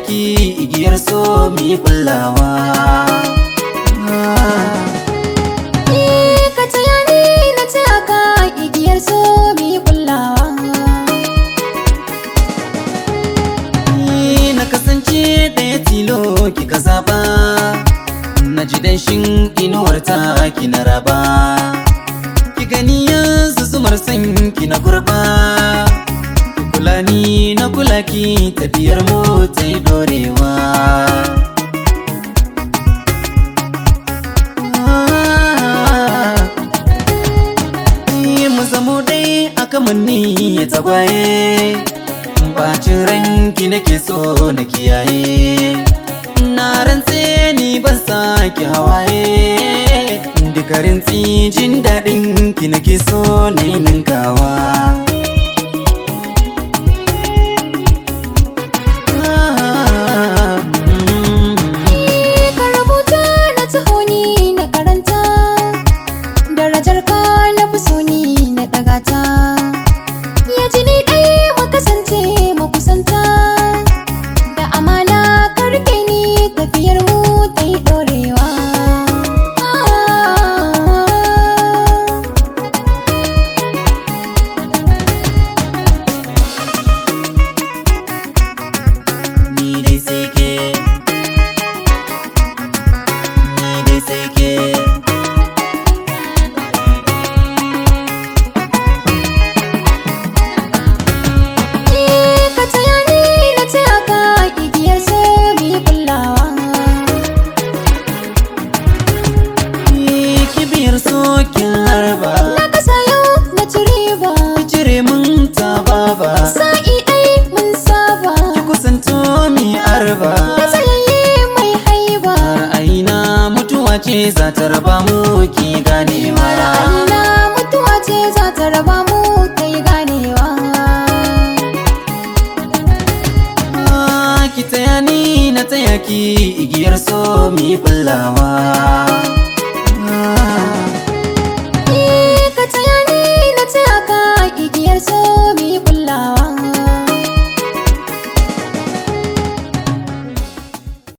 ki igiyar so mi kullawa. Ka taya ni na taya ka igiyar so mi kullawa. Na kasance ɗaya tilo kika zaba, na ji danshin inuwar ta ki na raba, ki gani yanzu zumar san ki na kurba, kula ni na kula ki tafiyar mu ta yi dorewa. Mu zamo dai aka manni ya tagwaye, bacin ranki nake so na kiyaye, na rantse ni ban sake hawaye, dukarin jin daɗin ki nake so na yi ninkawa. Ka rubuta na taho ni na karanta, darajar ka na fi so ni na ɗaga ta, ya ji ni ɗaya mu kasance makusanta, da amana ka rike ni tafiyar mu ta yi ɗorewa. Ni dai sai ke, ni dai sai ke. Ka taya ni na taya ka igiyar so mi kullawa. Kibiyar sokin harba, Na kasa yau na ci riba, cire mun ta baba, sa'i ɗai mun saba, ki kusanto mi arba. na tsayayye mai haiba, Ra'ayina mutuwa ce za ta raba mu ki ganewa. ra'ayina mutuwa ce za ta raba mu ta yi ganewa. Ki taya ni na taya ki igiyar so mi kullawa.